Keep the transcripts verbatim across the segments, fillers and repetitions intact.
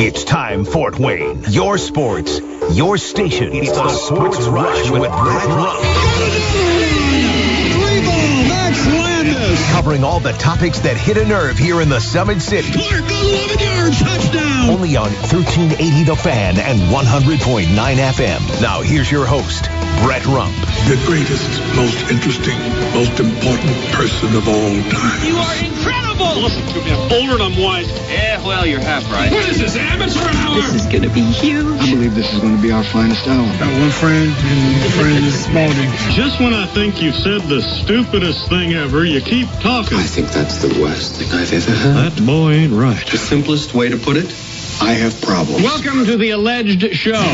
It's time, Fort Wayne. Your sports, your station. It's, it's the, the Sports, Sports Rush with Brett Rump. Max Landis. Covering all the topics that hit a nerve here in the Summit City. Clark, eleven yards, touchdown. Only on thirteen eighty The Fan and one hundred point nine F M. Now here's your host, Brett Rump. The greatest, most interesting, most important person of all time. You are incredible. Listen to me, I'm older and I'm wise. Yeah, well, you're half right. What is this, amateur hour? This is going to be huge. I believe this is going to be our finest hour. Got one friend, and the friend is Spalding. Just when I think you've said the stupidest thing ever, you keep talking. I think that's the worst thing I've ever heard. That boy ain't right. The simplest way to put it, I have problems. Welcome to the alleged show.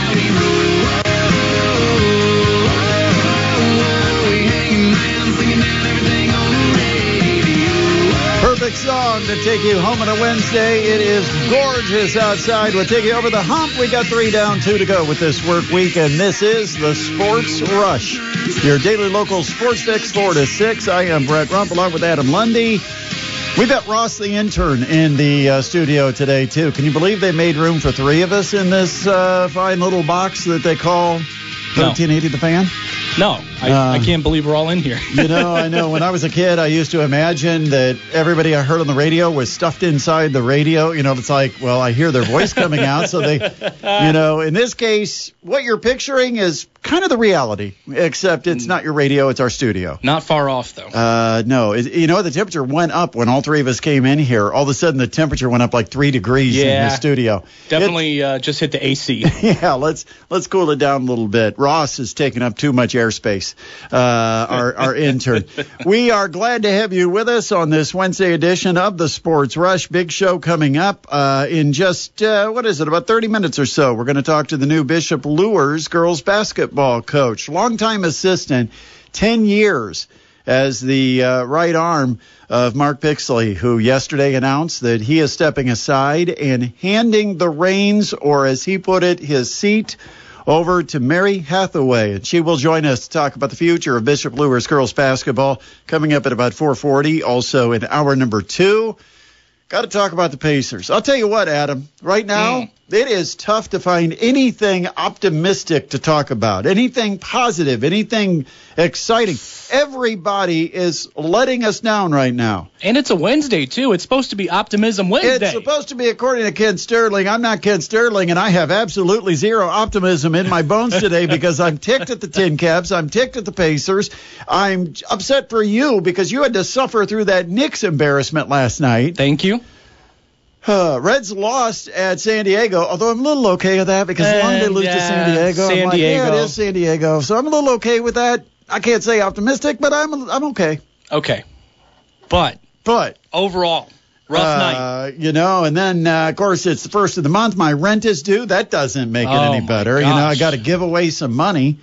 Perfect song to take you home on a Wednesday. It is gorgeous outside. We'll take you over the hump. We got three down, two to go with this work week, and this is the Sports Rush, your daily local sports fix, four to six. I am Brett Rump, along with Adam Lundy. We've got Ross the intern in the uh, studio today, too. Can you believe they made room for three of us in this uh, fine little box that they call thirteen eighty The Fan? No, I, uh, I can't believe we're all in here. You know, I know. When I was a kid, I used to imagine that everybody I heard on the radio was stuffed inside the radio. You know, it's like, well, I hear their voice coming out. So they, you know, in this case, what you're picturing is kind of the reality, except it's not your radio, it's our studio. Not far off, though. Uh, no. It, you know, the temperature went up when all three of us came in here. All of a sudden, the temperature went up like three degrees yeah, in the studio. Definitely uh, just hit the A C. Yeah, let's let's cool it down a little bit. Ross is taking up too much airspace, uh, our, our intern. We are glad to have you with us on this Wednesday edition of the Sports Rush. Big show coming up uh, in just, uh, what is it, about thirty minutes or so. We're going to talk to the new Bishop Luers girls basketball coach, longtime assistant, ten years as the uh, right arm of Mark Pixley, who yesterday announced that he is stepping aside and handing the reins, or as he put it, his seat, over to Mary Hathaway. And she will join us to talk about the future of Bishop Luers girls basketball coming up at about four forty, also in hour number two. Got to talk about the Pacers. I'll tell you what, Adam, right now, mm. it is tough to find anything optimistic to talk about, anything positive, anything exciting. Everybody is letting us down right now. And it's a Wednesday, too. It's supposed to be Optimism Wednesday. It's supposed to be, according to Ken Sterling. I'm not Ken Sterling, and I have absolutely zero optimism in my bones today because I'm ticked at the Tin Caps. I'm ticked at the Pacers. I'm upset for you because you had to suffer through that Knicks embarrassment last night. Thank you. Uh, Reds lost at San Diego, although I'm a little okay with that because as long as they lose yeah, to San Diego, San I'm like, Diego. yeah, it is San Diego. So I'm a little okay with that. I can't say optimistic, but I'm I'm okay. Okay. But But overall, rough uh, night. You know, and then, uh, of course, it's the first of the month. My rent is due. That doesn't make it Oh, any my better. gosh. You know, I got to give away some money.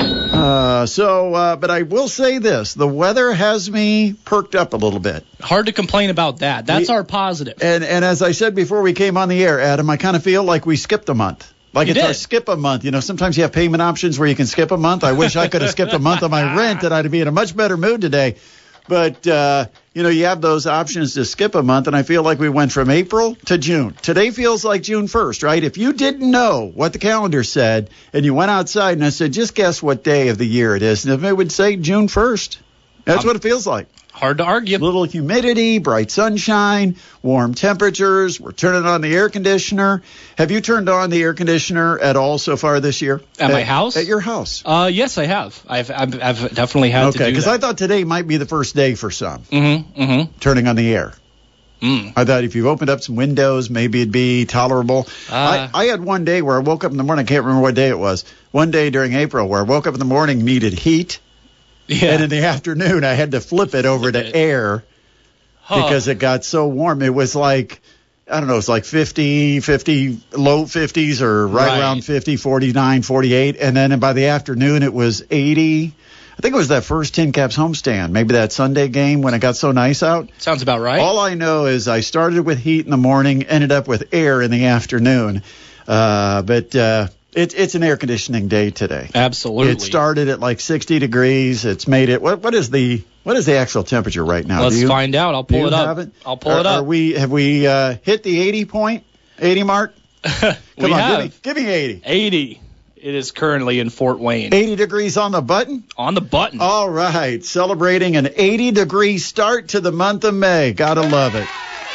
Uh, so, uh, but I will say this. The weather has me perked up a little bit. Hard to complain about that. That's We- our positive. And and as I said before we came on the air, Adam, I kind of feel like we skipped a month. Like You it's our did. skip a month. You know, sometimes you have payment options where you can skip a month. I wish I could have skipped a month of my rent, and I'd be in a much better mood today. But, uh, you know, you have those options to skip a month, and I feel like we went from April to June. Today feels like June first, right? If you didn't know what the calendar said, and you went outside and I said, just guess what day of the year it is, and it would say June first. That's Um, what it feels like. Hard to argue. Little humidity, bright sunshine, warm temperatures. We're turning on the air conditioner. Have you turned on the air conditioner at all so far this year? At my house? At your house. Uh, yes, I have. I've I've, I've definitely had Okay, to do because that. I thought today might be the first day for some, Mm-hmm, mm-hmm. turning on the air. Mm. I thought if you opened up some windows, maybe it'd be tolerable. Uh, I, I had one day where I woke up in the morning. I can't remember what day it was. One day during April where I woke up in the morning, needed heat. Yeah. And in the afternoon, I had to flip it over to air Huh. because it got so warm. It was like, I don't know, it's like fifty, fifty, low fifties or right, Right. around fifty, forty-nine, forty-eight. And then by the afternoon, it was eighty. I think it was that first Tin Caps homestand, maybe that Sunday game when it got so nice out. Sounds about right. All I know is I started with heat in the morning, ended up with air in the afternoon. Uh, but uh, it, it's an air conditioning day today. Absolutely. It started at like sixty degrees. It's made it. What what is the what is the actual temperature right now? Let's Do you, find out. I'll do pull you it up. have it? I'll pull Are- it up. Are we have we uh, hit the eighty point eighty mark? Come we on, have give me, give me eighty. eighty. It is currently in Fort Wayne. eighty degrees on the button? On the button. All right. Celebrating an eighty-degree start to the month of May. Gotta love it.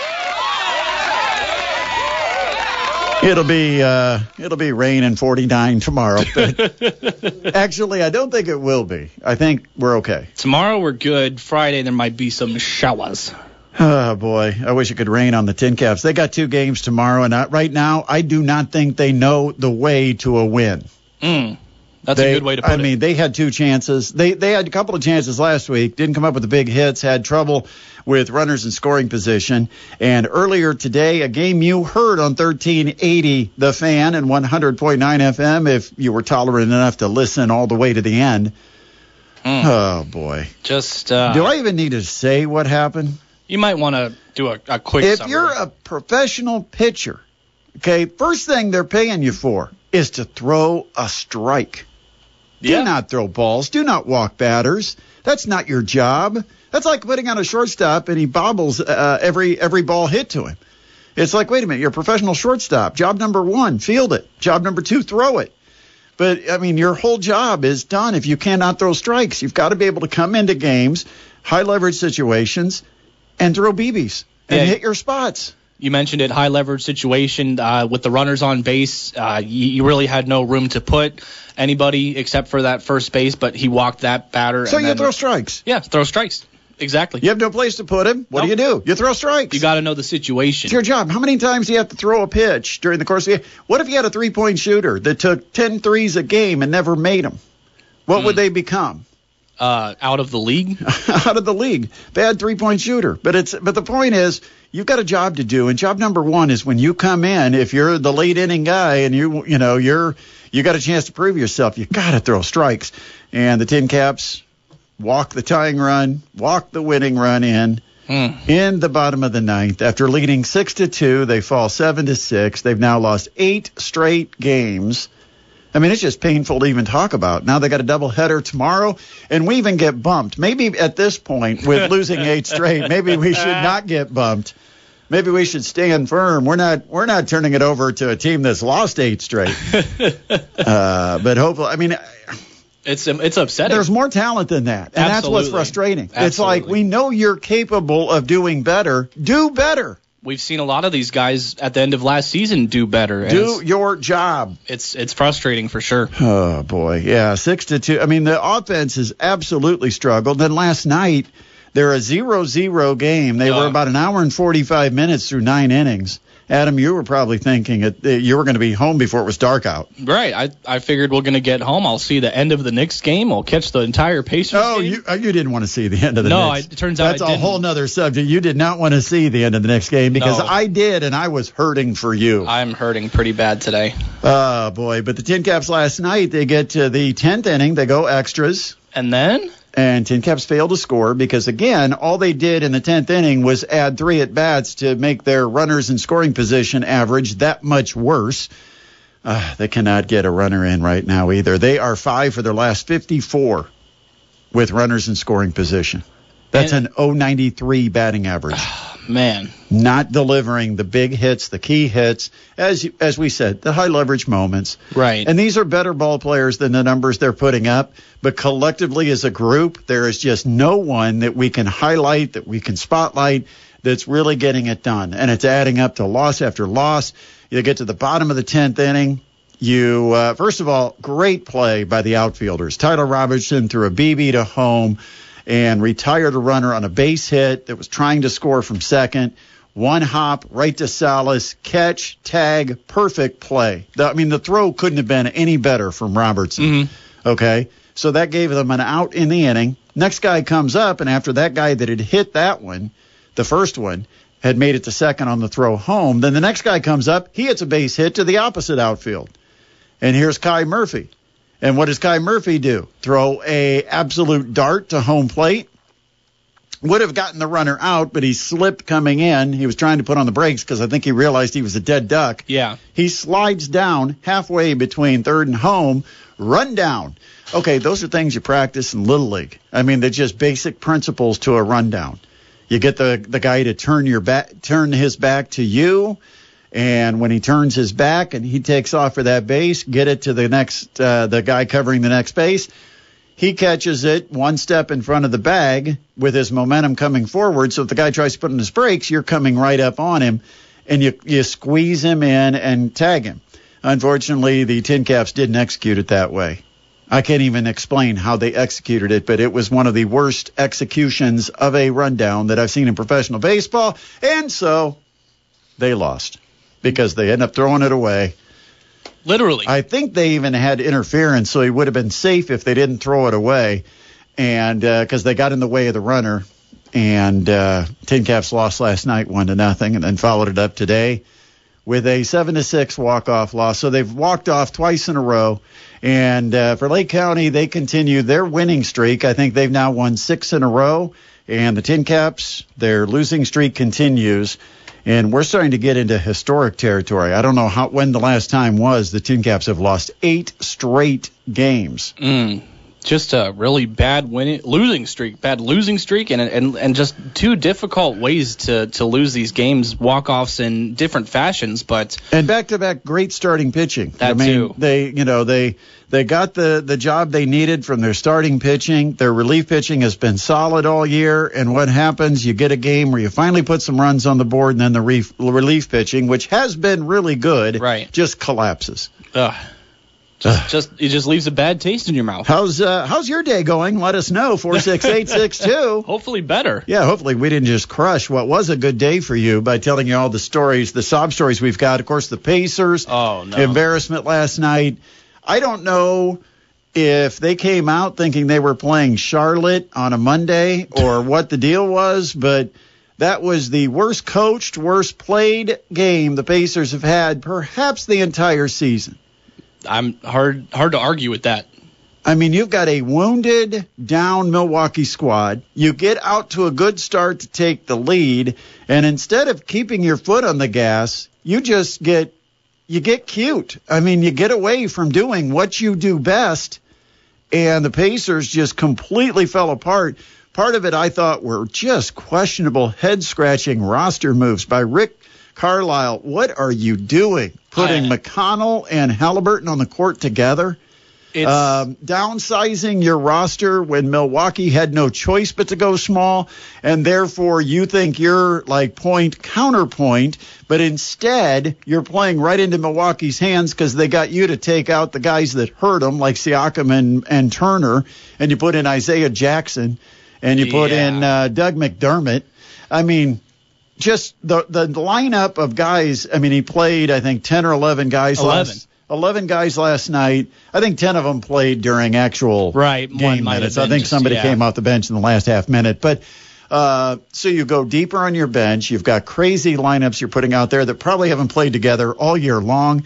It'll be uh, it'll be rain and forty-nine tomorrow. But actually, I don't think it will be. I think we're okay. Tomorrow we're good. Friday there might be some showers. Oh, boy. I wish it could rain on the Tin Caps. They got two games tomorrow, and I, right now I do not think they know the way to a win. Mm, that's they, a good way to put I it. I mean, they had two chances. They they had a couple of chances last week, didn't come up with the big hits, had trouble with runners in scoring position. And earlier today, a game you heard on thirteen eighty The Fan and one hundred point nine F M, if you were tolerant enough to listen all the way to the end. Mm. Oh, boy. Just uh, do I even need to say what happened? You might want to do a, a quick If summary. you're a professional pitcher, okay, first thing they're paying you for is to throw a strike. Yeah. Do not throw balls. Do not walk batters. That's not your job. That's like putting on a shortstop and he bobbles uh, every every ball hit to him. It's like, wait a minute, you're a professional shortstop. Job number one, field it. Job number two, throw it. But, I mean, your whole job is done if you cannot throw strikes. You've got to be able to come into games, high leverage situations, and throw B Bs and yeah. hit your spots. You mentioned it, high leverage situation uh, with the runners on base. Uh, you, you really had no room to put anybody except for that first base, but he walked that batter. So and you then, throw strikes. Yeah, throw strikes. Exactly. You have no place to put him. What nope. do you do? You throw strikes. You got to know the situation. It's your job. How many times do you have to throw a pitch during the course of the game? What if you had a three-point shooter that took ten threes a game and never made them? What mm. would they become? Uh, out of the league? Out of the league. Bad three-point shooter. But it's but the point is, you've got a job to do, and job number one is when you come in, if you're the late inning guy and you you know you're you got a chance to prove yourself, you got to throw strikes. And the Tin Caps walk the tying run, walk the winning run in. Mm. In the bottom of the ninth, after leading six to two, they fall seven to six. They've now lost eight straight games. I mean, it's just painful to even talk about. Now they got a doubleheader tomorrow, and we even get bumped. Maybe at this point, with losing eight straight, maybe we should not get bumped. Maybe we should stand firm. We're not we're not turning it over to a team that's lost eight straight. uh, but hopefully, I mean, it's it's upsetting. There's more talent than that, and Absolutely. That's what's frustrating. Absolutely. It's like we know you're capable of doing better. Do better. We've seen a lot of these guys at the end of last season do better. Do your job. It's it's frustrating for sure. Oh, boy. Yeah, six to two. I mean, the offense has absolutely struggled. Then last night, they're a zero zero game. They uh, were about an hour and forty-five minutes through nine innings. Adam, you were probably thinking it, you were going to be home before it was dark out. Right. I I figured we're going to get home. I'll see the end of the Knicks game. I'll catch the entire Pacers oh, game. Oh, you, you didn't want to see the end of the no, Knicks. No, it turns out That's I a didn't. whole nother subject. You did not want to see the end of the Knicks game because no. I did, and I was hurting for you. I'm hurting pretty bad today. Oh, boy. But the Tin Caps last night, they get to the tenth inning. They go extras. And then? And Tin Caps failed to score because, again, all they did in the tenth inning was add three at-bats to make their runners in scoring position average that much worse. Uh, they cannot get a runner in right now either. They are five for their last fifty-four with runners in scoring position. That's and, an oh ninety-three batting average. Oh, man. Not delivering the big hits, the key hits, as as we said, the high leverage moments. Right. And these are better ball players than the numbers they're putting up. But collectively as a group, there is just no one that we can highlight, that we can spotlight, that's really getting it done. And it's adding up to loss after loss. You get to the bottom of the tenth inning. You, uh, first of all, great play by the outfielders. Tyler Robertson threw a B B to home and retired a runner on a base hit that was trying to score from second. One hop right to Salas, catch, tag, perfect play. The, I mean, the throw couldn't have been any better from Robertson. Mm-hmm. Okay, so that gave them an out in the inning. Next guy comes up, and after that guy that had hit that one, the first one, had made it to second on the throw home, then the next guy comes up, he hits a base hit to the opposite outfield. And here's Kai Murphy. And what does Kai Murphy do? Throw a absolute dart to home plate. Would have gotten the runner out, but he slipped coming in. He was trying to put on the brakes because I think he realized he was a dead duck. Yeah. He slides down halfway between third and home, run down. Okay, those are things you practice in Little League. I mean, they're just basic principles to a rundown. You get the, the guy to turn your back, turn his back to you, And when he turns his back and he takes off for that base, get it to the next, uh, the guy covering the next base, he catches it one step in front of the bag with his momentum coming forward. So if the guy tries to put in his brakes, you're coming right up on him, and you you squeeze him in and tag him. Unfortunately, the Tin Caps didn't execute it that way. I can't even explain how they executed it, but it was one of the worst executions of a rundown that I've seen in professional baseball, and so they lost because they end up throwing it away. Literally. I think they even had interference, so he would have been safe if they didn't throw it away, and because uh, they got in the way of the runner. And uh, Tin Caps lost last night one to nothing, and then followed it up today with a seven to six walk-off loss. So they've walked off twice in a row. And uh, for Lake County, they continue their winning streak. I think they've now won six in a row. And the Tin Caps, their losing streak continues. And we're starting to get into historic territory. I don't know how when the last time was the Tin Caps have lost eight straight games. Mm. Just a really bad winning, losing streak, bad losing streak, and and and just two difficult ways to, to lose these games, walk-offs in different fashions. But and back-to-back great starting pitching. That I mean, too. They, you know, they they got the the job they needed from their starting pitching. Their relief pitching has been solid all year. And what happens? You get a game where you finally put some runs on the board, and then the relief, relief pitching, which has been really good, right, just collapses. Ugh. Just, just it just leaves a bad taste in your mouth. How's uh, how's your day going? Let us know. four six eight six two. Hopefully better. Yeah, hopefully we didn't just crush what was a good day for you by telling you all the stories, the sob stories we've got. Of course, the Pacers. Oh, no. Embarrassment last night. I don't know if they came out thinking they were playing Charlotte on a Monday or what the deal was, but that was the worst coached, worst played game the Pacers have had perhaps the entire season. I'm hard hard to argue with that. I mean, you've got a wounded, down Milwaukee squad. You get out to a good start to take the lead, and instead of keeping your foot on the gas, you just get you get cute. I mean, you get away from doing what you do best, and the Pacers just completely fell apart. Part of it, I thought, were just questionable, head-scratching roster moves by Rick Carlisle. What are you doing? Putting I, McConnell and Halliburton on the court together? It's, um, downsizing your roster when Milwaukee had no choice but to go small, and therefore you think you're like point counterpoint, but instead you're playing right into Milwaukee's hands because they got you to take out the guys that hurt them, like Siakam and, and Turner, and you put in Isaiah Jackson, and you put yeah. in uh, Doug McDermott. I mean, just the the lineup of guys. I mean, he played, I think, ten or eleven guys eleven. last eleven guys last night. I think ten of them played during actual right, game minutes. I think just, somebody yeah. came off the bench in the last half minute. But uh, so you go deeper on your bench. You've got crazy lineups you're putting out there that probably haven't played together all year long.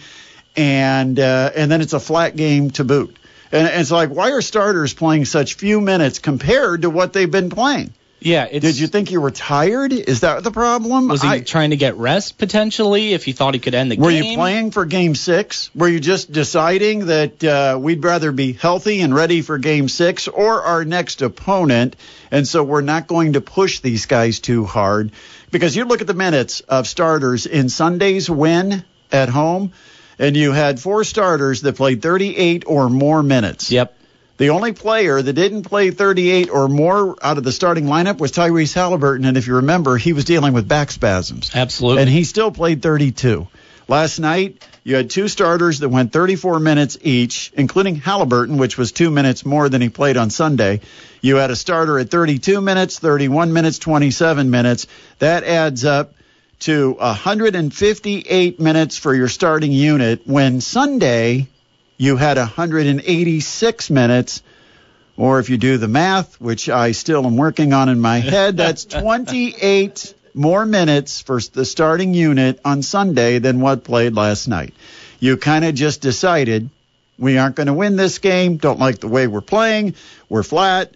And uh, and then it's a flat game to boot. And, and it's like, why are starters playing such few minutes compared to what they've been playing? Yeah. It's, Did you think you were tired? Is that the problem? Was he I, trying to get rest potentially if he thought he could end the were game? Were you playing for game six? Were you just deciding that uh, we'd rather be healthy and ready for game six or our next opponent, and so we're not going to push these guys too hard? Because you look at the minutes of starters in Sunday's win at home, and you had four starters that played thirty-eight or more minutes. Yep. The only player that didn't play thirty-eight or more out of the starting lineup was Tyrese Halliburton, and if you remember, he was dealing with back spasms. Absolutely. And he still played thirty-two. Last night, you had two starters that went thirty-four minutes each, including Halliburton, which was two minutes more than he played on Sunday. You had a starter at thirty-two minutes, thirty-one minutes, twenty-seven minutes. That adds up to one hundred fifty-eight minutes for your starting unit, when Sunday you had one hundred eighty-six minutes, or if you do the math, which I still am working on in my head, that's twenty-eight more minutes for the starting unit on Sunday than what played last night. You kind of just decided, we aren't going to win this game, don't like the way we're playing, we're flat,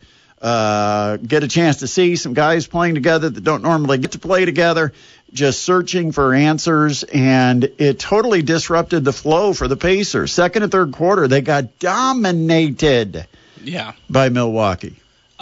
uh, get a chance to see some guys playing together that don't normally get to play together, just searching for answers, and it totally disrupted the flow for the Pacers. Second and third quarter, they got dominated yeah. by Milwaukee.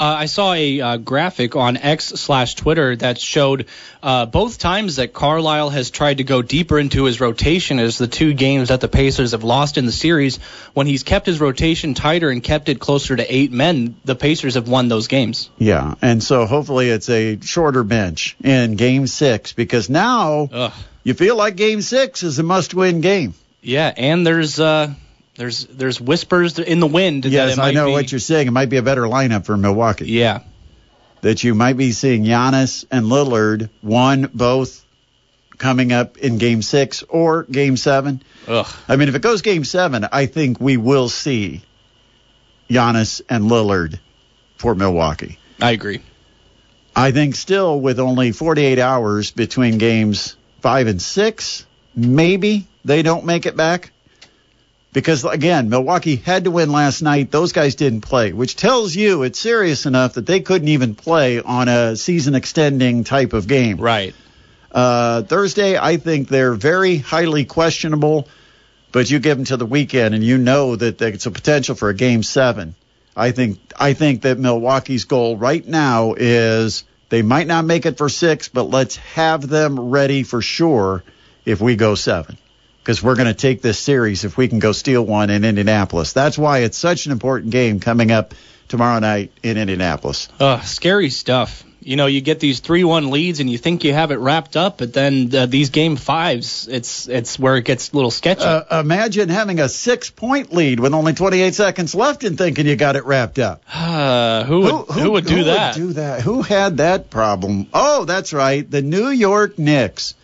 Uh, I saw a uh, graphic on X slash Twitter that showed uh, both times that Carlisle has tried to go deeper into his rotation as the two games that the Pacers have lost in the series. When he's kept his rotation tighter and kept it closer to eight men, the Pacers have won those games. Yeah, and so hopefully it's a shorter bench in Game six, because now Ugh. you feel like Game six is a must-win game. Yeah, and there's... Uh, There's there's whispers in the wind. Yes, that it might I know be... what you're saying. It might be a better lineup for Milwaukee. Yeah. That you might be seeing Giannis and Lillard, one, both coming up in Game six or Game seven. Ugh. I mean, if it goes Game seven, I think we will see Giannis and Lillard for Milwaukee. I agree. I think still with only forty-eight hours between Games five and six, maybe they don't make it back. Because, again, Milwaukee had to win last night. Those guys didn't play, which tells you it's serious enough that they couldn't even play on a season-extending type of game. Right. Uh, Thursday, I think they're very highly questionable, but you give them to the weekend, and you know that it's a potential for a Game seven. I think I think that Milwaukee's goal right now is they might not make it for six, but let's have them ready for sure if we go seven. Because we're going to take this series if we can go steal one in Indianapolis. That's why it's such an important game coming up tomorrow night in Indianapolis. Uh, scary stuff. You know, you get these three one leads and you think you have it wrapped up, but then uh, these game fives, it's it's where it gets a little sketchy. Uh, imagine having a six-point lead with only twenty-eight seconds left and thinking you got it wrapped up. Uh, who, would, who, who, who would do who that? Would do that? Who had that problem? Oh, that's right, the New York Knicks.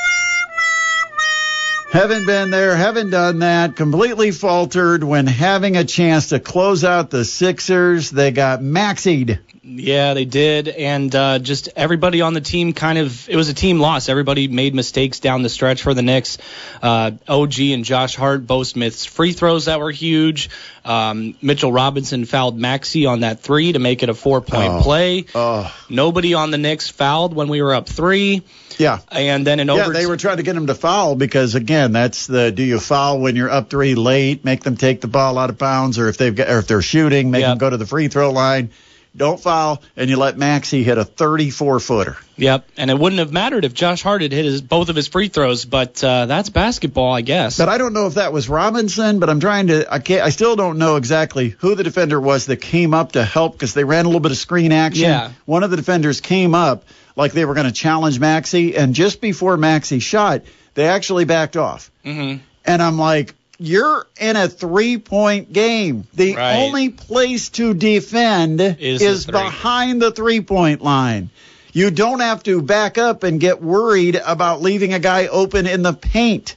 Haven't been there, haven't done that, completely faltered when having a chance to close out the Sixers. They got maxied. Yeah, they did, and uh, just everybody on the team kind of, it was a team loss. Everybody made mistakes down the stretch for the Knicks. Uh, O G and Josh Hart both missed free throws that were huge. Um, Mitchell Robinson fouled Maxey on that three to make it a four-point oh, play. Oh. Nobody on the Knicks fouled when we were up three. Yeah. And then in yeah, overtime. they were trying to get him to foul because, again, that's the do you foul when you're up three late, make them take the ball out of bounds, or if they've got, or if they're shooting, make yep. them go to the free throw line. Don't foul, and you let Maxey hit a thirty-four footer. Yep, and it wouldn't have mattered if Josh Hart had hit his, both of his free throws, but uh, that's basketball, I guess. But I don't know if that was Robinson, but I'm trying to I can't I still don't know exactly who the defender was that came up to help because they ran a little bit of screen action. Yeah. One of the defenders came up like they were going to challenge Maxey, and just before Maxey shot, they actually backed off. Mm-hmm. And I'm like, you're in a three-point game. The right. only place to defend is, is the behind the three-point line. You don't have to back up and get worried about leaving a guy open in the paint.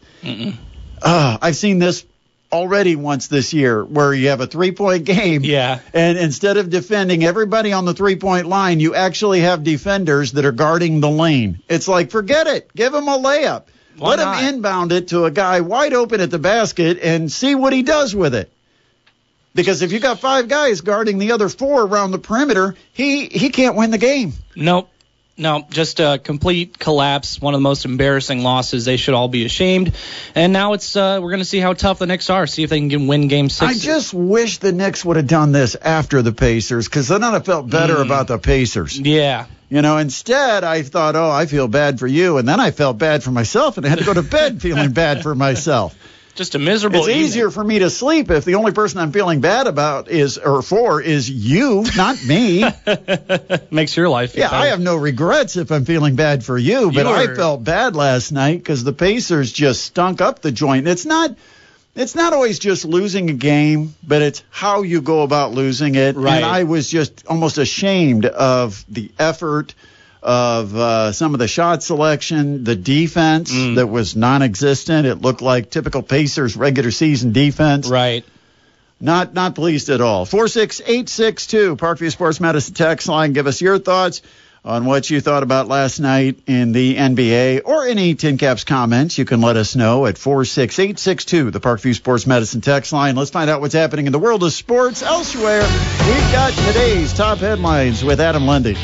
Uh, I've seen this already once this year where you have a three-point game. Yeah. And instead of defending everybody on the three-point line, you actually have defenders that are guarding the lane. It's like, forget it. Give him a layup. Why Let not? him inbound it to a guy wide open at the basket and see what he does with it. Because if you got five guys guarding the other four around the perimeter, he, he can't win the game. Nope. No, just a complete collapse, one of the most embarrassing losses. They should all be ashamed. And now it's uh, we're going to see how tough the Knicks are, see if they can win Game six. I just wish the Knicks would have done this after the Pacers, because then I'd have felt better mm. about the Pacers. Yeah. You know, instead I thought, oh, I feel bad for you, and then I felt bad for myself, and I had to go to bed feeling bad for myself. Just a miserable It's evening. easier for me to sleep if the only person I'm feeling bad about is, or for, is you, not me. Makes your life Yeah, better. I have no regrets if I'm feeling bad for you, but You were- I felt bad last night because the Pacers just stunk up the joint. It's not, it's not always just losing a game, but it's how you go about losing it. Right. And I was just almost ashamed of the effort, of uh, some of the shot selection, the defense Mm. that was non-existent. It looked like typical Pacers regular season defense. Right. Not not pleased at all. four six eight six two, Parkview Sports Medicine text line. Give us your thoughts on what you thought about last night in the N B A, or any Tin Caps comments. You can let us know at four six eight six two, the Parkview Sports Medicine text line. Let's find out what's happening in the world of sports elsewhere. We've got today's top headlines with Adam Lundy.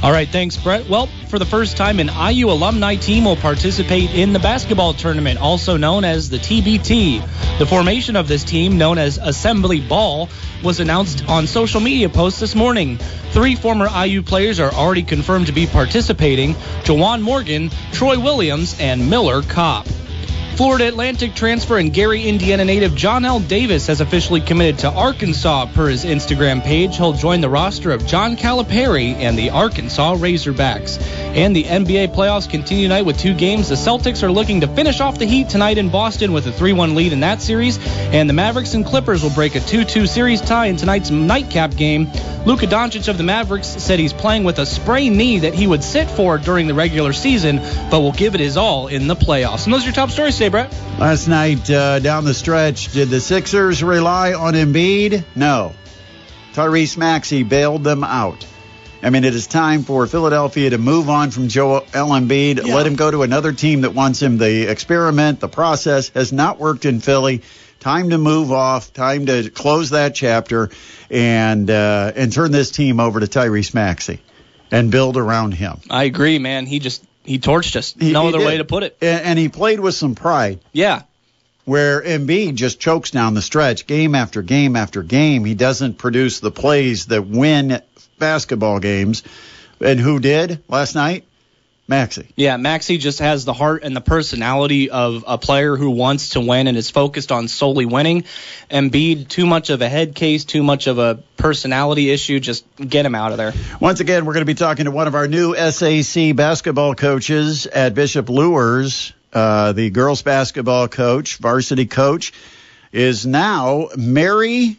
All right, thanks, Brett. Well, for the first time, an I U alumni team will participate in the basketball tournament, also known as the T B T. The formation of this team, known as Assembly Ball, was announced on social media posts this morning. Three former I U players are already confirmed to be participating: Jawan Morgan, Troy Williams, and Miller Kopp. Florida Atlantic transfer and Gary, Indiana native John L. Davis has officially committed to Arkansas per his Instagram page. He'll join the roster of John Calipari and the Arkansas Razorbacks. And the N B A playoffs continue tonight with two games. The Celtics are looking to finish off the Heat tonight in Boston with a three one lead in that series. And the Mavericks and Clippers will break a two two series tie in tonight's nightcap game. Luka Doncic of the Mavericks said he's playing with a sprained knee that he would sit for during the regular season, but will give it his all in the playoffs. And those are your top stories today, Brett. Last night uh, down the stretch, did the Sixers rely on Embiid? No. Tyrese Maxey bailed them out. I mean, it is time for Philadelphia to move on from Joel Embiid, yeah. Let him go to another team that wants him. The experiment, the process has not worked in Philly. Time to move off, time to close that chapter and uh, and turn this team over to Tyrese Maxey and build around him. I agree, man. He just he torched us. No he, he other did. way to put it. And, and he played with some pride. Yeah. Where Embiid just chokes down the stretch game after game after game. He doesn't produce the plays that win basketball games. And who did last night? Maxey. Yeah, Maxey just has the heart and the personality of a player who wants to win and is focused on solely winning. Embiid, too much of a head case, too much of a personality issue. Just get him out of there. Once again, we're going to be talking to one of our new S A C basketball coaches at Bishop Luers. Uh, the girls basketball coach, varsity coach, is now Mary,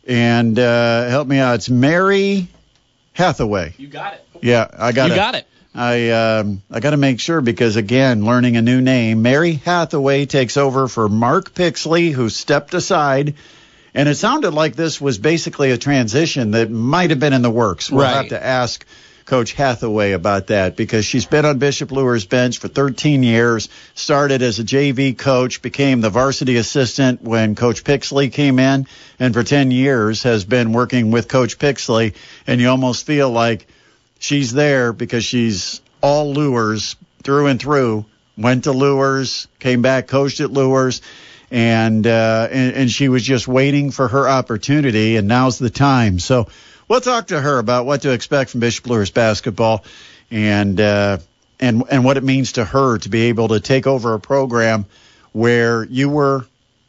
and uh, help me out, it's Mary Hathaway. You got it. Yeah, I got you it. You got it. I um, I got to make sure because, again, learning a new name. Mary Hathaway takes over for Mark Pixley, who stepped aside. And it sounded like this was basically a transition that might have been in the works. We'll right. have to ask Coach Hathaway about that because she's been on Bishop Luers' bench for thirteen years, started as a J V coach, became the varsity assistant when Coach Pixley came in, and for ten years has been working with Coach Pixley. And you almost feel like she's there because she's all Luers through and through, went to Luers, came back, coached at Luers, and, uh, and, and she was just waiting for her opportunity, and now's the time. So we'll talk to her about what to expect from Bishop Luers basketball and, uh, and, and what it means to her to be able to take over a program where you were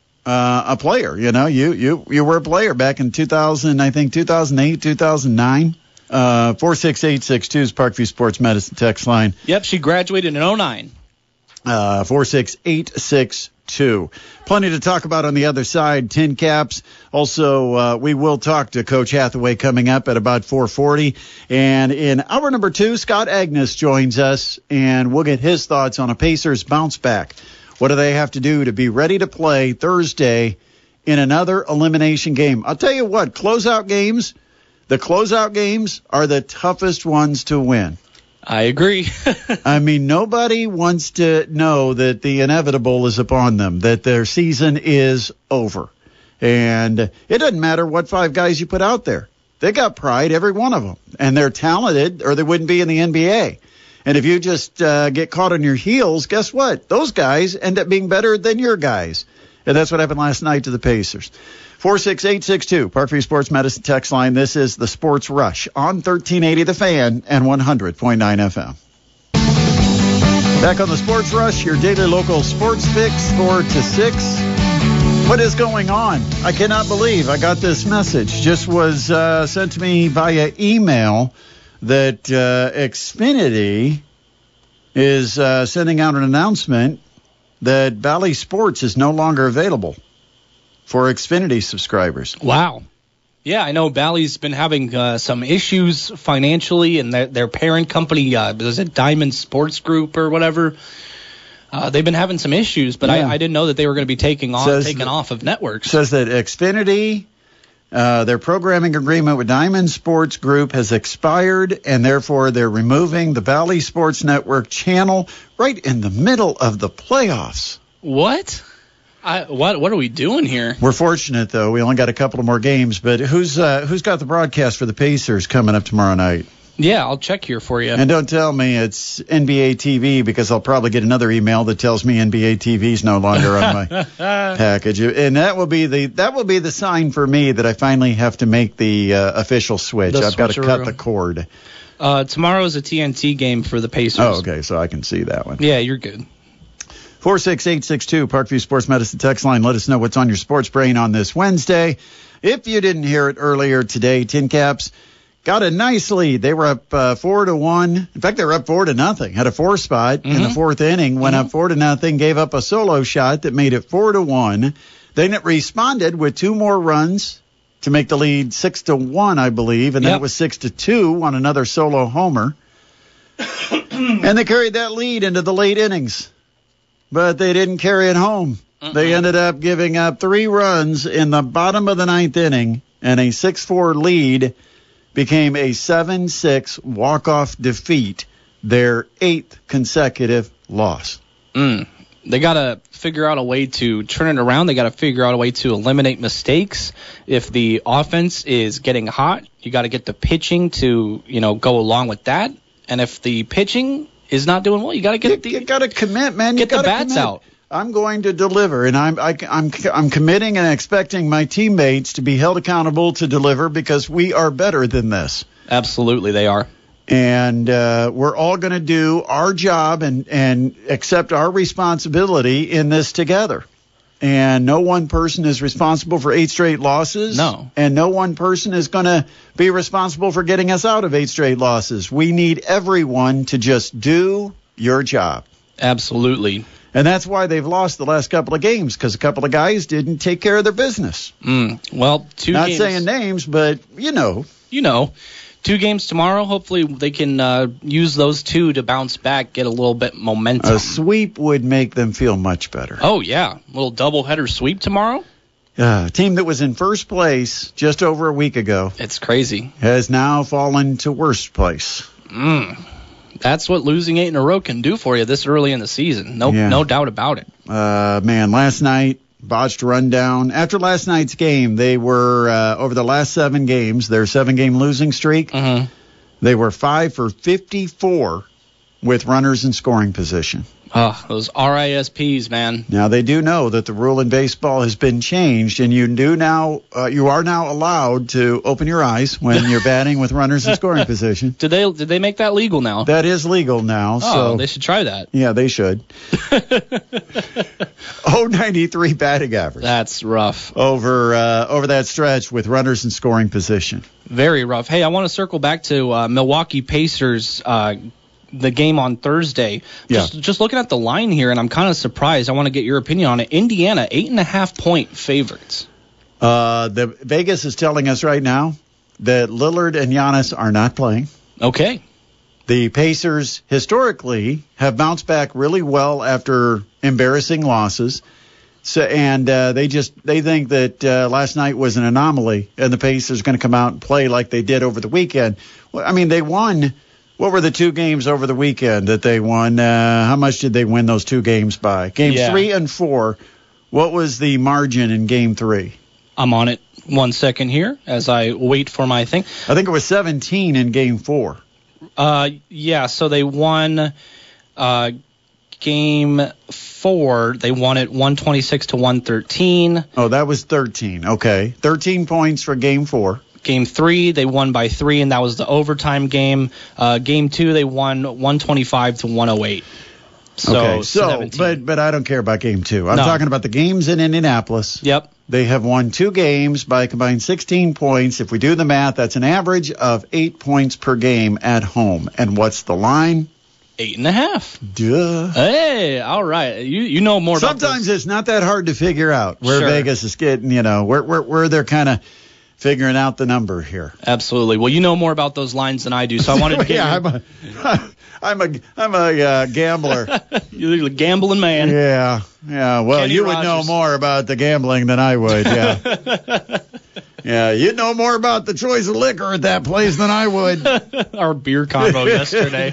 uh, a player. You know, you, you, you were a player back in two thousand, I think two thousand eight, two thousand nine. Uh, four six eight six two is Parkview Sports Medicine text line. Yep, she graduated in oh nine. Uh, four six eight six two. Plenty to talk about on the other side. Tin Caps. Also, uh, we will talk to Coach Hathaway coming up at about four forty. And in hour number two, Scott Agnes joins us, and we'll get his thoughts on a Pacers bounce back. What do they have to do to be ready to play Thursday in another elimination game? I'll tell you what, closeout games, the closeout games are the toughest ones to win. I agree. I mean, nobody wants to know that the inevitable is upon them, that their season is over. And it doesn't matter what five guys you put out there. They got pride, every one of them. And they're talented, or they wouldn't be in the N B A. And if you just uh, get caught on your heels, guess what? Those guys end up being better than your guys. And that's what happened last night to the Pacers. four six eight six two, Parkview Sports Medicine text line. This is the Sports Rush on thirteen eighty The Fan and one hundred point nine F M. Back on the Sports Rush, your daily local sports fix, four to six. What is going on? I cannot believe I got this message. Just was uh, sent to me via email that uh, Xfinity is uh, sending out an announcement that Bally Sports is no longer available for Xfinity subscribers. Wow. Yeah, I know Bally's been having uh, some issues financially, and their, their parent company, uh, is it Diamond Sports Group or whatever? Uh, they've been having some issues, but yeah. I, I didn't know that they were going to be taking on, says taken that, off of networks. Says that Xfinity, uh, their programming agreement with Diamond Sports Group has expired, and therefore they're removing the Bally Sports Network channel right in the middle of the playoffs. What? I, what what are we doing here? We're fortunate, though. We only got a couple of more games, but who's uh, who's got the broadcast for the Pacers coming up tomorrow night? Yeah, I'll check here for you. And don't tell me it's N B A T V, because I'll probably get another email that tells me N B A T V is no longer on my package. And that will be the that will be the sign for me that I finally have to make the uh, official switch. The I've got to switcheroo. cut the cord. Uh, tomorrow is a T N T game for the Pacers. Oh, okay, so I can see that one. Yeah, you're good. four six eight six two, Parkview Sports Medicine text line. Let us know what's on your sports brain on this Wednesday. If you didn't hear it earlier today, Tin Caps got a nice lead. They were up uh, four to one. In fact, they were up four to nothing. Had a four spot mm-hmm. in the fourth inning. Went mm-hmm. up four to nothing. Gave up a solo shot that made it four to one. Then it responded with two more runs to make the lead six to one, I believe, and then yep. it was six to two on another solo homer. And they carried that lead into the late innings, but they didn't carry it home. Uh-uh. They ended up giving up three runs in the bottom of the ninth inning, and a six four lead became a seven six walk-off defeat, their eighth consecutive loss. Mm. They got to figure out a way to turn it around. They got to figure out a way to eliminate mistakes. If the offense is getting hot, you got to get the pitching to, you know, go along with that. And if the pitching is not doing well, you got to get you, the you got to commit, man. Get you the bats commit. out. I'm going to deliver, and I'm I, I'm I'm committing and expecting my teammates to be held accountable to deliver, because we are better than this. Absolutely, they are. And uh, we're all going to do our job and and accept our responsibility in this together. And no one person is responsible for eight straight losses. No. And no one person is going to be responsible for getting us out of eight straight losses. We need everyone to just do your job. Absolutely. And that's why they've lost the last couple of games, because a couple of guys didn't take care of their business. Mm. Well, two Not games. saying names, but you know. You know. Two games tomorrow. Hopefully they can uh, use those two to bounce back, get a little bit momentum. A sweep would make them feel much better. Oh, yeah. A little doubleheader sweep tomorrow. Uh, a team that was in first place just over a week ago. It's crazy. Has now fallen to worst place. Mm. That's what losing eight in a row can do for you this early in the season. No, yeah. no doubt about it. Uh, man, last night, botched rundown. After last night's game, they were, uh, over the last seven games, their seven-game losing streak, mm-hmm. they were five for fifty-four with runners in scoring position. Oh, those R I S Ps, man. Now, they do know that the rule in baseball has been changed, and you do now, uh, you are now allowed to open your eyes when you're batting with runners in scoring position. Did they did they make that legal now? That is legal now. Oh, so they should try that. Yeah, they should. oh ninety-three batting average. That's rough. Over uh, over that stretch with runners in scoring position. Very rough. Hey, I want to circle back to uh, Milwaukee Pacers. Uh, the game on Thursday. Yeah. Just, just looking at the line here, and I'm kind of surprised. I want to get your opinion on it. Indiana, eight and a half point favorites. Uh, the Vegas is telling us right now that Lillard and Giannis are not playing. Okay. The Pacers historically have bounced back really well after embarrassing losses. So, and uh, they just they think that uh, last night was an anomaly, and the Pacers are going to come out and play like they did over the weekend. Well, I mean, they won. What were the two games over the weekend that they won? Uh, how much did they win those two games by? Game yeah. three and four. What was the margin in game three? I'm on it. One second here as I wait for my thing. I think it was seventeen in game four. Uh, yeah, so they won uh, game four. They won it one twenty-six to one thirteen. Oh, that was thirteen. Okay. thirteen points for game four. Game three, they won by three, and that was the overtime game. Uh, game two, they won one twenty-five to one oh eight. So, okay, so seventeen. but but I don't care about game two. I'm No. talking about the games in Indianapolis. Yep. They have won two games by a combined sixteen points. If we do the math, that's an average of eight points per game at home. And what's the line? Eight and a half. Duh. Hey, all right. You you know more about Sometimes this. it's not that hard to figure out where Sure. Vegas is getting, you know, where where, where they're kind of figuring out the number here. Absolutely. Well, you know more about those lines than I do, so I wanted to get yeah, your... I'm a, I'm a, I'm a uh, gambler. You're a gambling man. Yeah, yeah. Well, Kenny you would Rogers. know more about the gambling than I would. Yeah, yeah. You'd know more about the choice of liquor at that place than I would. Our beer combo yesterday.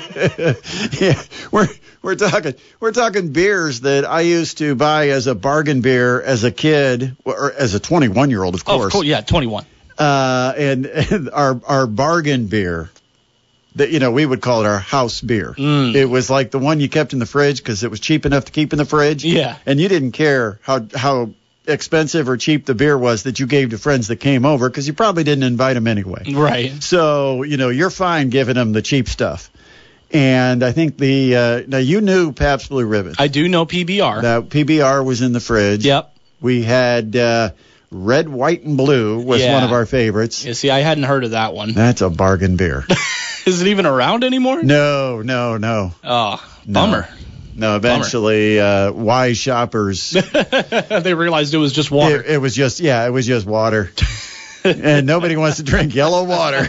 Yeah, we're we're talking we're talking beers that I used to buy as a bargain beer as a kid, or as a twenty-one year old, of Oh, course. of course. Yeah, twenty-one. Uh, and, and our our bargain beer that, you know, we would call it our house beer. Mm. It was like the one you kept in the fridge because it was cheap enough to keep in the fridge. Yeah. And you didn't care how how expensive or cheap the beer was that you gave to friends that came over because you probably didn't invite them anyway. Right. So, you know, you're fine giving them the cheap stuff. And I think the uh, now you knew Pabst Blue Ribbon. I do know P B R. That P B R was in the fridge. Yep. We had uh, Red, White, and Blue was yeah. one of our favorites. Yeah, see, I hadn't heard of that one. That's a bargain beer. Is it even around anymore? No, no, no. Oh, no. bummer. No, eventually, uh, wise shoppers. They realized it was just water. It, it was just, yeah, it was just water. And nobody wants to drink yellow water.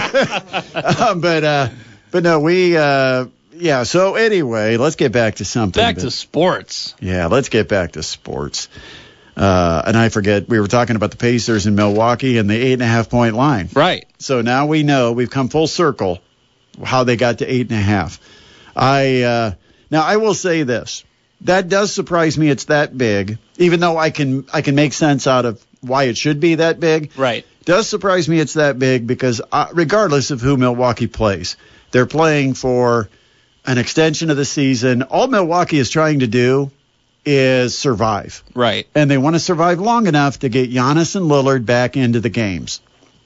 um, but, uh, but no, we, uh, yeah, so anyway, let's get back to something. Back that, to sports. Yeah, let's get back to sports. Uh, and I forget, we were talking about the Pacers in Milwaukee and the eight and a half point line. Right. So now we know, we've come full circle, how they got to eight and a half. I, uh, now I will say this. That does surprise me it's that big, even though I can, I can make sense out of why it should be that big. Right. Does surprise me it's that big because uh, regardless of who Milwaukee plays, they're playing for an extension of the season. All Milwaukee is trying to do is survive. Right. And they want to survive long enough to get Giannis and Lillard back into the games.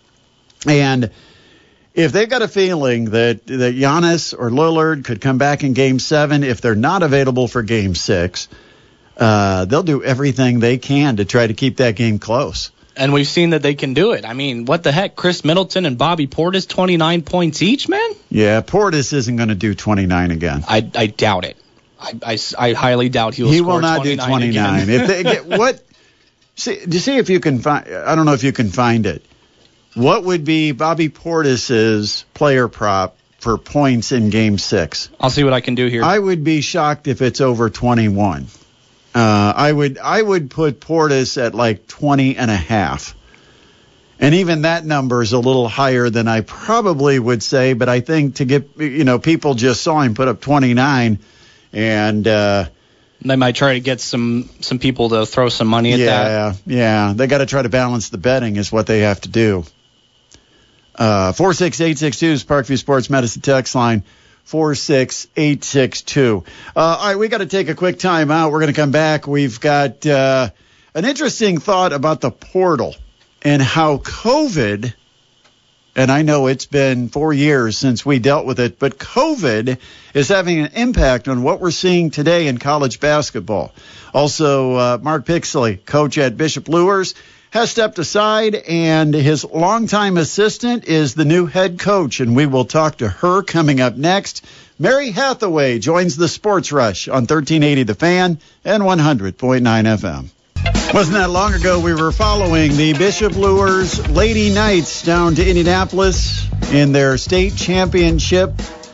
And if they've got a feeling that, that Giannis or Lillard could come back in Game seven, if they're not available for Game six, uh, they'll do everything they can to try to keep that game close. And we've seen that they can do it. I mean, what the heck? Chris Middleton and Bobby Portis, twenty-nine points each, man? Yeah, Portis isn't going to do twenty-nine again. I, I doubt it. I, I, I highly doubt he will he score will not twenty-nine do twenty-nine. again. If they get what? See, to see if you can find. I don't know if you can find it. What would be Bobby Portis's player prop for points in Game Six? I'll see what I can do here. I would be shocked if it's over twenty-one. Uh, I would I would put Portis at like twenty and a half. And even that number is a little higher than I probably would say, but I think to get, you know, people just saw him put up twenty-nine, and uh, they might try to get some, some people to throw some money at yeah, that. Yeah, yeah. They got to try to balance the betting is what they have to do. Uh, four six eight six two is Parkview Sports Medicine text line. four six eight six two. Uh, all right, we got to take a quick time out. We're going to come back. We've got uh, an interesting thought about the portal and how COVID, and I know it's been four years since we dealt with it, but COVID is having an impact on what we're seeing today in college basketball. Also, uh, Mark Pixley, coach at Bishop Luers, has stepped aside, and his longtime assistant is the new head coach, and we will talk to her coming up next. Mary Hathaway joins the Sports Rush on thirteen eighty The Fan and one hundred point nine F M. Wasn't that long ago we were following the Bishop Luers Lady Knights down to Indianapolis in their state championship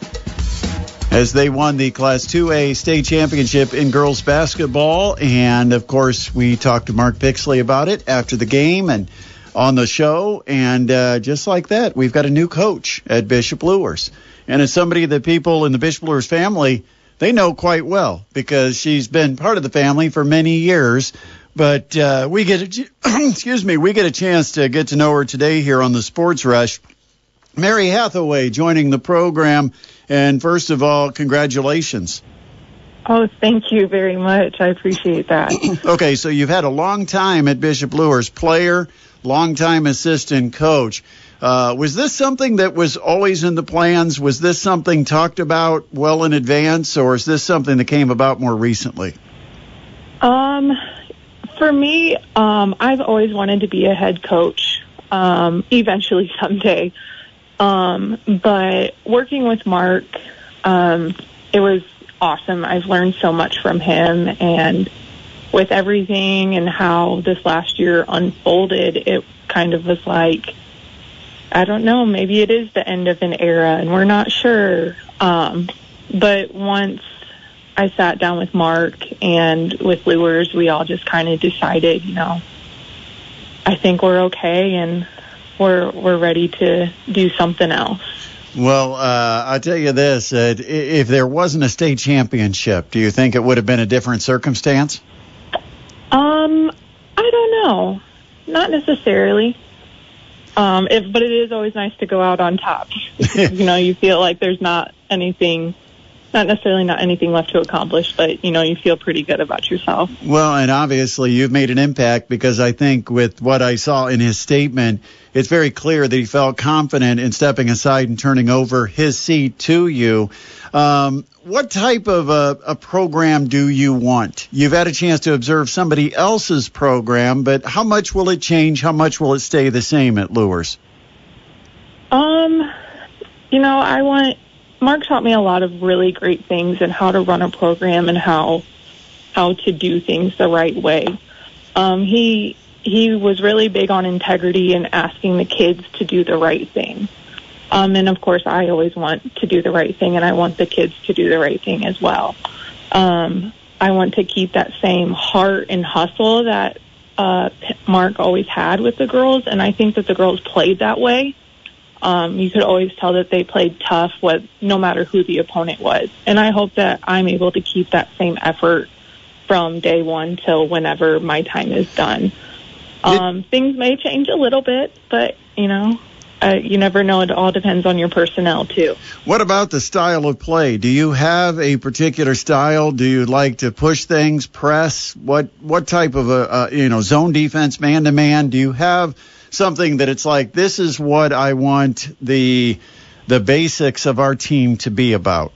as they won the Class two A state championship in girls basketball. And, of course, we talked to Mark Pixley about it after the game and on the show. And uh, just like that, we've got a new coach at Bishop Luers. And it's somebody that people in the Bishop Luers family, they know quite well because she's been part of the family for many years. But uh, we get a, excuse me, we get a chance to get to know her today here on the Sports Rush. Mary Hathaway joining the program. And first of all, congratulations. Oh, thank you very much. I appreciate that. Okay, so you've had a long time at Bishop Luers, player, long-time assistant coach. Uh, was this something that was always in the plans? Was this something talked about well in advance, or is this something that came about more recently? Um, for me, um, I've always wanted to be a head coach, um, eventually someday. Um, but working with Mark, um, it was awesome. I've learned so much from him, and with everything and how this last year unfolded, it kind of was like, I don't know, maybe it is the end of an era and we're not sure. Um, but once I sat down with Mark and with Luers, we all just kind of decided, you know, I think we're okay and we're we're ready to do something else. Well, uh, I'll tell you this, uh, if there wasn't a state championship, do you think it would have been a different circumstance? Um, I don't know. Not necessarily. Um, it, but it is always nice to go out on top. You know, you feel like there's not anything, not necessarily not anything left to accomplish, but, you know, you feel pretty good about yourself. Well, and obviously you've made an impact, because I think with what I saw in his statement, it's very clear that he felt confident in stepping aside and turning over his seat to you. Um, what type of a, a program do you want? You've had a chance to observe somebody else's program, but how much will it change? How much will it stay the same at Luers? Um, you know, I want, Mark taught me a lot of really great things and how to run a program and how, how to do things the right way. Um, he, he was really big on integrity and asking the kids to do the right thing. Um, and, of course, I always want to do the right thing, and I want the kids to do the right thing as well. Um, I want to keep that same heart and hustle that uh, Mark always had with the girls, and I think that the girls played that way. Um, you could always tell that they played tough with, no matter who the opponent was. And I hope that I'm able to keep that same effort from day one till whenever my time is done. Um, things may change a little bit, but, you know, Uh, you never know. It all depends on your personnel, too. What about the style of play? Do you have a particular style? Do you like to push things, press? What what type of a, uh, you know, zone defense, man-to-man? Do you have something that it's like, this is what I want the the basics of our team to be about?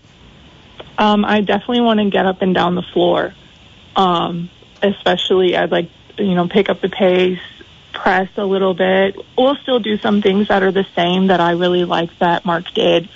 Um, I definitely want to get up and down the floor. Um, especially, I'd like, you know, pick up the pace, press a little bit. We'll still do some things that are the same that I really like that Mark did.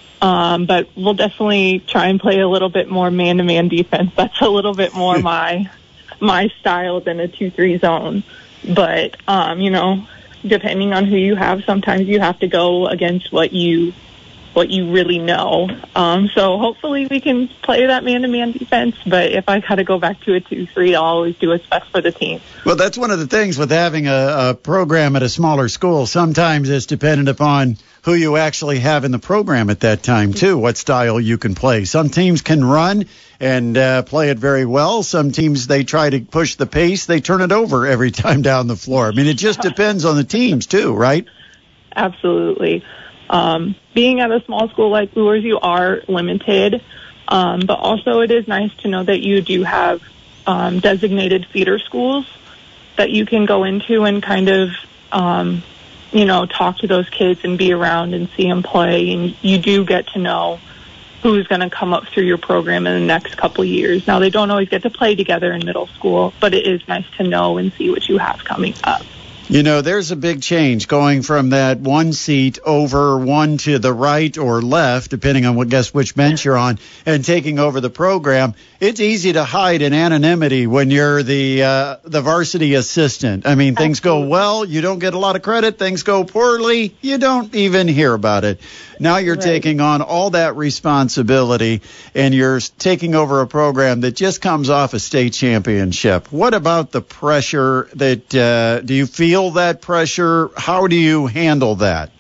Um, but we'll definitely try and play a little bit more man-to-man defense. That's a little bit more my my style than a two three zone. But, um, you know, depending on who you have, sometimes you have to go against what you what you really know. Um, so hopefully we can play that man-to-man defense, but if I got to go back to a two three, I'll always do what's best for the team. Well, that's one of the things with having a, a program at a smaller school. Sometimes it's dependent upon who you actually have in the program at that time, too, what style you can play. Some teams can run and uh, play it very well. Some teams, they try to push the pace. They turn it over every time down the floor. I mean, it just depends on the teams, too, right? Absolutely. Um, being at a small school like Luers, you are limited, um, but also it is nice to know that you do have um, designated feeder schools that you can go into and kind of, um, you know, talk to those kids and be around and see them play, and you do get to know who's going to come up through your program in the next couple years. Now, they don't always get to play together in middle school, but it is nice to know and see what you have coming up. You know, there's a big change going from that one seat over one to the right or left, depending on what guess which bench you're on, and taking over the program. It's easy to hide in anonymity when you're the uh, the varsity assistant. I mean, things go well, you don't get a lot of credit. Things go poorly, you don't even hear about it. Now you're right. taking on all that responsibility, and you're taking over a program that just comes off a state championship. What about the pressure that uh, do you feel that pressure? How do you handle that?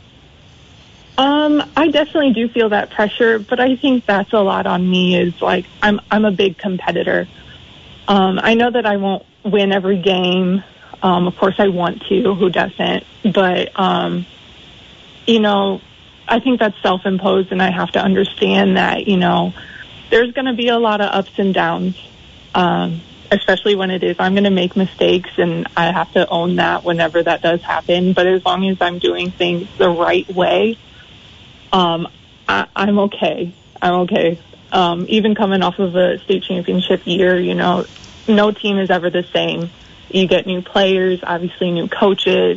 Um, I definitely do feel that pressure, but I think that's a lot on me. Is like I'm I'm a big competitor. Um, I know that I won't win every game. Um, of course, I want to. Who doesn't? But um, you know, I think that's self-imposed, and I have to understand that, you know, there's going to be a lot of ups and downs, um, especially when it is. I'm going to make mistakes, and I have to own that whenever that does happen. But as long as I'm doing things the right way, um, I, I'm okay. I'm okay. Um, even coming off of a state championship year, you know, no team is ever the same. You get new players, obviously new coaches,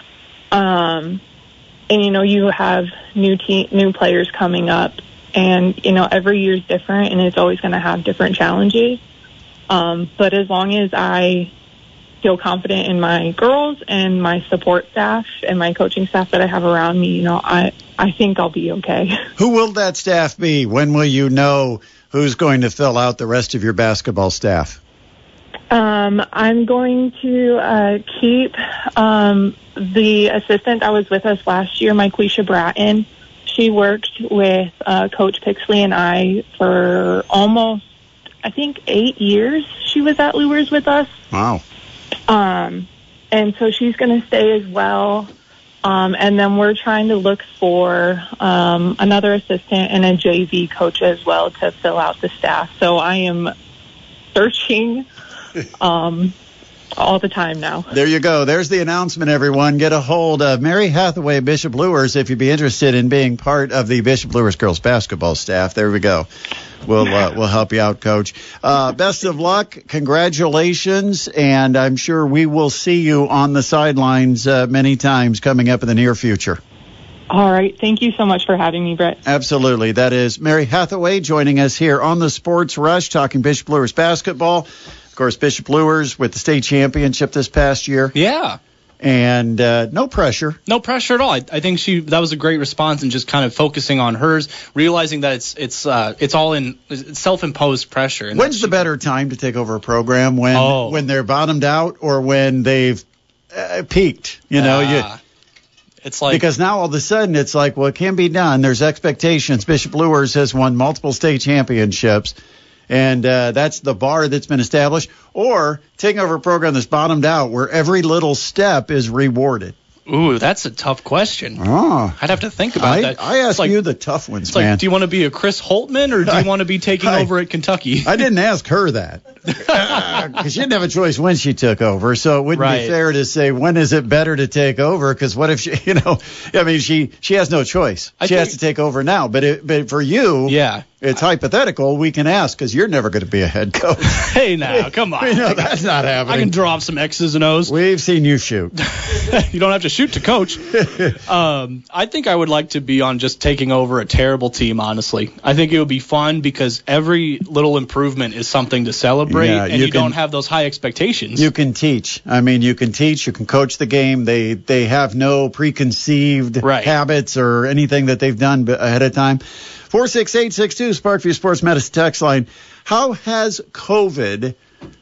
um, and, you know, you have new te- new players coming up. And, you know, every year is different, and it's always going to have different challenges. Um, but as long as I feel confident in my girls and my support staff and my coaching staff that I have around me, you know, I, I think I'll be okay. Who will that staff be? When will you know who's going to fill out the rest of your basketball staff? Um, I'm going to uh, keep um, the assistant that was with us last year, Myquisha Bratton. She worked with uh, Coach Pixley and I for almost, I think, eight years. She was at Luers with us. Wow. Um, and so she's going to stay as well. Um, and then we're trying to look for um, another assistant and a J V coach as well to fill out the staff. So I am searching um, all the time now. There you go. There's the announcement, everyone. Get a hold of Mary Hathaway, Bishop Luers, if you'd be interested in being part of the Bishop Luers girls basketball staff. There we go. We'll uh, we'll help you out, Coach. Uh, best of luck. Congratulations. And I'm sure we will see you on the sidelines uh, many times coming up in the near future. All right. Thank you so much for having me, Brett. Absolutely. That is Mary Hathaway joining us here on the Sports Rush, talking Bishop Luers basketball. Of course, Bishop Luers with the state championship this past year. Yeah. And uh, no pressure. No pressure at all. I, I think she that was a great response, and just kind of focusing on hers, realizing that it's it's uh, it's all in it's self-imposed pressure. And When's the better time to take over a program, when oh. when they're bottomed out or when they've uh, peaked? You know, uh, you, it's like because now all of a sudden it's like, well, it can be done. There's expectations. Bishop Luers has won multiple state championships. And uh, that's the bar that's been established. Or taking over a program that's bottomed out where every little step is rewarded. Ooh, that's a tough question. Oh, I'd have to think about I, that. I asked like, you the tough ones, it's man. Like, do you want to be a Chris Holtman, or do you want to be taking I, over at Kentucky? I didn't ask her that. Because she didn't have a choice when she took over. So it wouldn't right. be fair to say, when is it better to take over? Because what if she, you know, I mean, she, she has no choice. I she think, has to take over now. But it, but for you, yeah. It's hypothetical. We can ask because you're never going to be a head coach. Hey, now, come on. You know, that's not happening. I can draw up some X's and O's. We've seen you shoot. You don't have to shoot to coach. um, I think I would like to be on just taking over a terrible team, honestly. I think it would be fun because every little improvement is something to celebrate, yeah, and you, you can, don't have those high expectations. You can teach. I mean, you can teach. You can coach the game. They they have no preconceived right. habits or anything that they've done ahead of time. four six eight six two, Sparkview Sports Medicine text line. How has COVID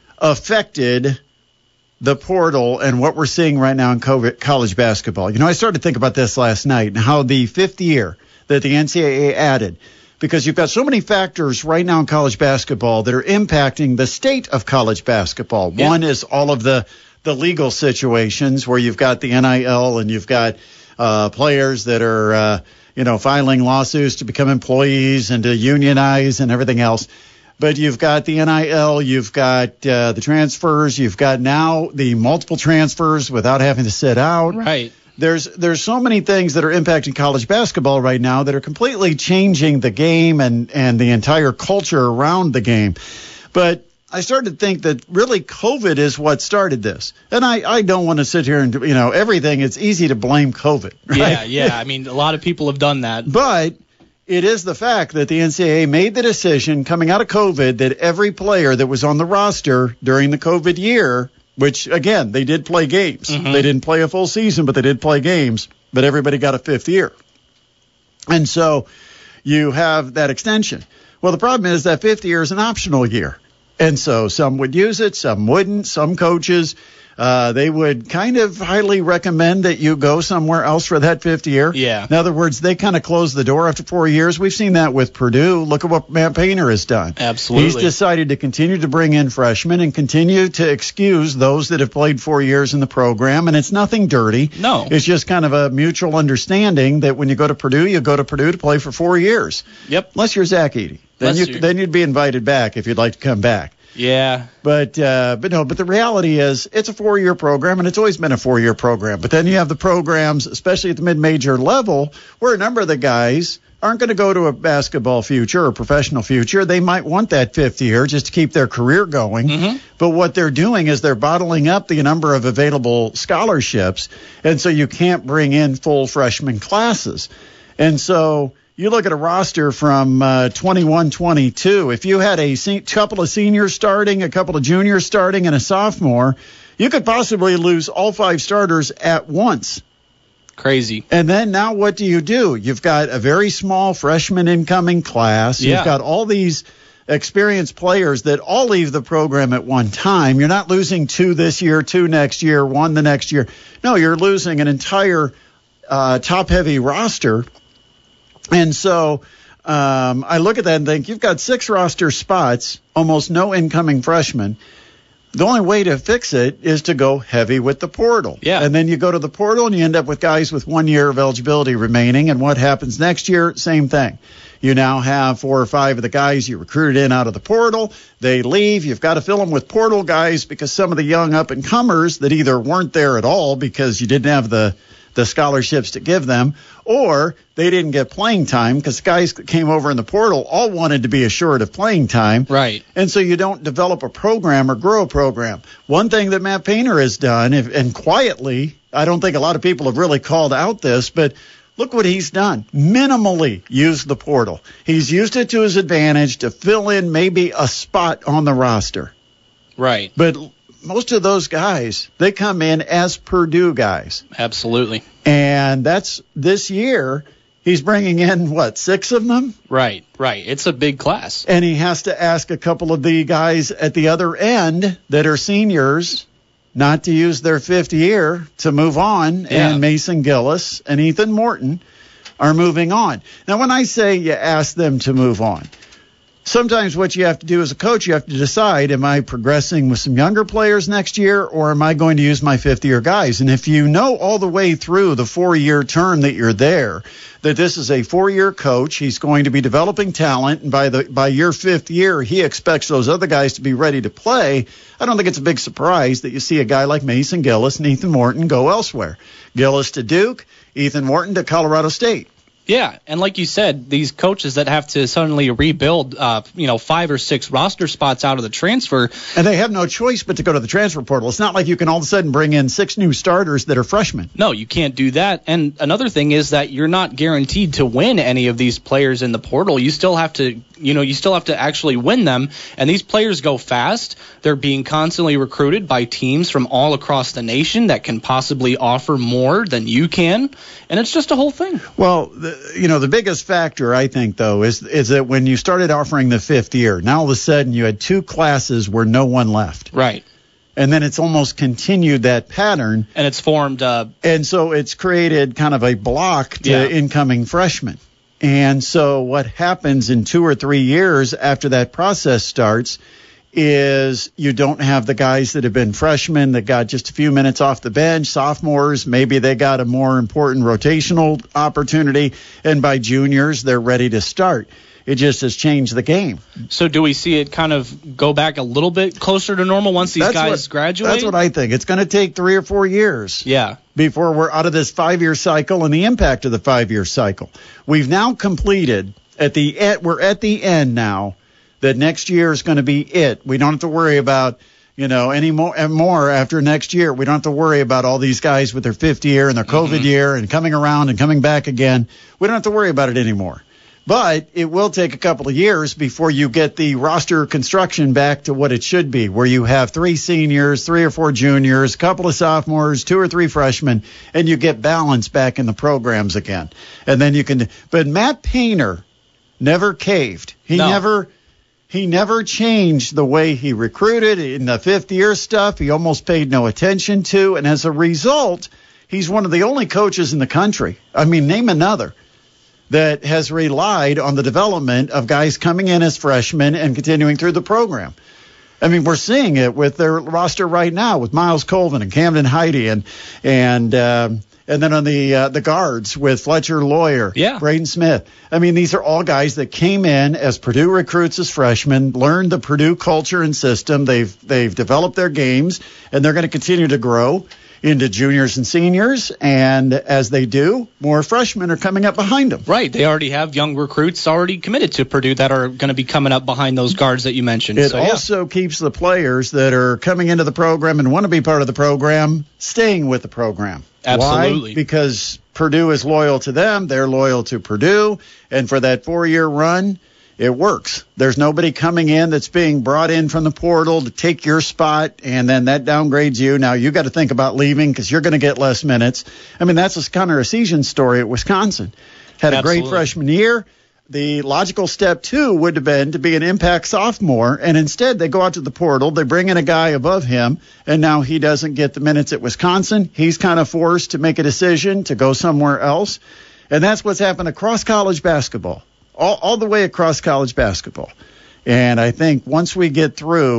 affected the portal and what we're seeing right now in COVID, college basketball? You know, I started to think about this last night and how the fifth year that the N C double A added, because you've got so many factors right now in college basketball that are impacting the state of college basketball. Yeah. One is all of the, the legal situations where you've got the N I L and you've got uh, players that are uh, – you know, filing lawsuits to become employees and to unionize and everything else. But you've got the N I L, you've got uh, the transfers, you've got now the multiple transfers without having to sit out. Right. There's there's so many things that are impacting college basketball right now that are completely changing the game and, and the entire culture around the game. But I started to think that really COVID is what started this. And I, I don't want to sit here and, you know, everything, it's easy to blame COVID. Right? Yeah, yeah. I mean, a lot of people have done that. But it is the fact that the N C double A made the decision coming out of COVID that every player that was on the roster during the COVID year, which, again, they did play games. Mm-hmm. They didn't play a full season, but they did play games. But everybody got a fifth year. And so you have that extension. Well, the problem is that fifth year is an optional year. And so some would use it, some wouldn't. Some coaches, uh, they would kind of highly recommend that you go somewhere else for that fifth year. Yeah. In other words, they kind of close the door after four years. We've seen that with Purdue. Look at what Matt Painter has done. Absolutely. He's decided to continue to bring in freshmen and continue to excuse those that have played four years in the program. And it's nothing dirty. No. It's just kind of a mutual understanding that when you go to Purdue, you go to Purdue to play for four years. Yep. Unless you're Zach Edey. Then, you, then you'd be invited back if you'd like to come back. Yeah. But uh, but no, but the reality is it's a four-year program, and it's always been a four-year program. But then you have the programs, especially at the mid-major level, where a number of the guys aren't going to go to a basketball future or professional future. They might want that fifth year just to keep their career going. Mm-hmm. But what they're doing is they're bottling up the number of available scholarships, and so you can't bring in full freshman classes. And so you look at a roster from uh, twenty-one twenty-two. If you had a se- couple of seniors starting, a couple of juniors starting, and a sophomore, you could possibly lose all five starters at once. Crazy. And then now what do you do? You've got a very small freshman incoming class. Yeah. You've got all these experienced players that all leave the program at one time. You're not losing two this year, two next year, one the next year. No, you're losing an entire uh, top-heavy roster. And so um, I look at that and think you've got six roster spots, almost no incoming freshmen. The only way to fix it is to go heavy with the portal. Yeah. And then you go to the portal and you end up with guys with one year of eligibility remaining. And what happens next year? Same thing. You now have four or five of the guys you recruited in out of the portal. They leave. You've got to fill them with portal guys because some of the young up-and-comers that either weren't there at all because you didn't have the, the scholarships to give them, or they didn't get playing time because guys that came over in the portal all wanted to be assured of playing time. Right. And so you don't develop a program or grow a program. One thing that Matt Painter has done, if, and quietly, I don't think a lot of people have really called out this, but look what he's done. Minimally used the portal. He's used it to his advantage to fill in maybe a spot on the roster. Right. But most of those guys, they come in as Purdue guys. Absolutely. And that's this year, he's bringing in, what, six of them? Right, right. It's a big class. And he has to ask a couple of the guys at the other end that are seniors not to use their fifth year to move on, Yeah. and Mason Gillis and Ethan Morton are moving on. Now, when I say you ask them to move on, sometimes what you have to do as a coach, you have to decide, am I progressing with some younger players next year, or am I going to use my fifth-year guys? And if you know all the way through the four-year term that you're there, that this is a four-year coach, he's going to be developing talent, and by the by your fifth year, he expects those other guys to be ready to play, I don't think it's a big surprise that you see a guy like Mason Gillis and Ethan Morton go elsewhere. Gillis to Duke, Ethan Morton to Colorado State. Yeah, and like you said, these coaches that have to suddenly rebuild, uh, you know, five or six roster spots out of the transfer. And they have no choice but to go to the transfer portal. It's not like you can all of a sudden bring in six new starters that are freshmen. No, you can't do that. And another thing is that you're not guaranteed to win any of these players in the portal. You still have to, you know, you still have to actually win them. And these players go fast. They're being constantly recruited by teams from all across the nation that can possibly offer more than you can. And it's just a whole thing. Well, the, you know, the biggest factor, I think, though, is is that when you started offering the fifth year, now all of a sudden you had two classes where no one left. Right. And then it's almost continued that pattern. And it's formed. Uh, and so it's created kind of a block to Yeah. incoming freshmen. And so what happens in two or three years after that process starts is you don't have the guys that have been freshmen that got just a few minutes off the bench, sophomores, maybe they got a more important rotational opportunity, and by juniors, they're ready to start. It just has changed the game. So do we see it kind of go back a little bit closer to normal once these That's guys what, graduate? That's what I think. It's going to take three or four years. Yeah. Before we're out of this five-year cycle and the impact of the five-year cycle. We've now completed, at the end, we're at the end now, that next year is going to be it. We don't have to worry about, you know, any more, and more after next year. We don't have to worry about all these guys with their fifth year and their COVID Mm-hmm. year and coming around and coming back again. We don't have to worry about it anymore. But it will take a couple of years before you get the roster construction back to what it should be, where you have three seniors, three or four juniors, a couple of sophomores, two or three freshmen, and you get balance back in the programs again. And then you can – but Matt Painter never caved. He No. never – He never changed the way he recruited. In the fifth year stuff, he almost paid no attention to. And as a result, he's one of the only coaches in the country, I mean, name another, that has relied on the development of guys coming in as freshmen and continuing through the program. I mean, we're seeing it with their roster right now with Miles Colvin and Camden Heide and and um, and then on the uh, the guards with Fletcher Lawyer, yeah. Braden Smith. I mean, these are all guys that came in as Purdue recruits as freshmen, learned the Purdue culture and system. They've they've developed their games, and they're going to continue to grow into juniors and seniors, and as they do, more freshmen are coming up behind them. Right. They already have young recruits already committed to Purdue that are going to be coming up behind those guards that you mentioned. It so, yeah. also keeps the players that are coming into the program and want to be part of the program staying with the program. Absolutely. Why? Because Purdue is loyal to them. They're loyal to Purdue. And for that four-year run, it works. There's nobody coming in that's being brought in from the portal to take your spot, and then that downgrades you. Now you got to think about leaving because you're going to get less minutes. I mean, that's a Connor Essegian story at Wisconsin. Had a Absolutely. great freshman year. The logical step, too, would have been to be an impact sophomore, and instead they go out to the portal, they bring in a guy above him, and now he doesn't get the minutes at Wisconsin. He's kind of forced to make a decision to go somewhere else, and that's what's happened across college basketball. All, all the way across college basketball. And I think once we get through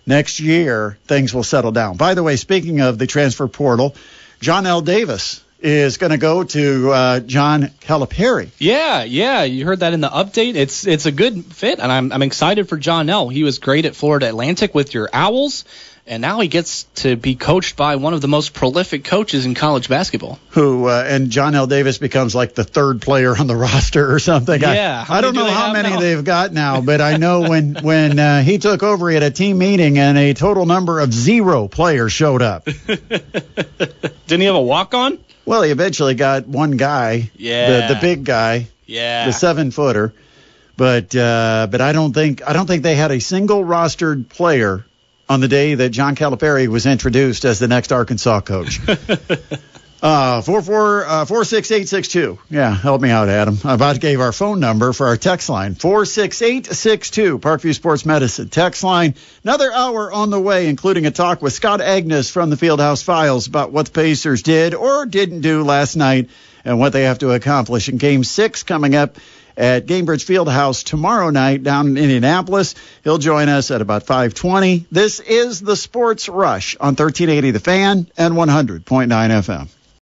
next year things will settle down. By the way, speaking of the transfer portal, John L. Davis is going to go to uh, John Calipari. Yeah, yeah, you heard that in the update. It's it's a good fit, and I'm I'm excited for John L. He was great at Florida Atlantic with your Owls, and now he gets to be coached by one of the most prolific coaches in college basketball. Who uh, and John L. Davis becomes like the third player on the roster or something. Yeah, I, I don't do know how many now? they've got now, but I know when when uh, he took over, he had a team meeting and a total number of zero players showed up. Didn't he have a walk-on? Well, he eventually got one guy, yeah, the the big guy, yeah, the seven footer, but uh, but I don't think I don't think they had a single rostered player on the day that John Calipari was introduced as the next Arkansas coach. uh, four four uh, four six eight six two. Yeah, help me out, Adam. I about gave our phone number for our text line four six eight six two. Parkview Sports Medicine text line. Another hour on the way, including a talk with Scott Agnes from the Fieldhouse Files about what the Pacers did or didn't do last night and what they have to accomplish in Game Six coming up at Gamebridge Fieldhouse tomorrow night down in Indianapolis. He'll join us at about five twenty. This is the Sports Rush on thirteen eighty The Fan and one hundred point nine F M.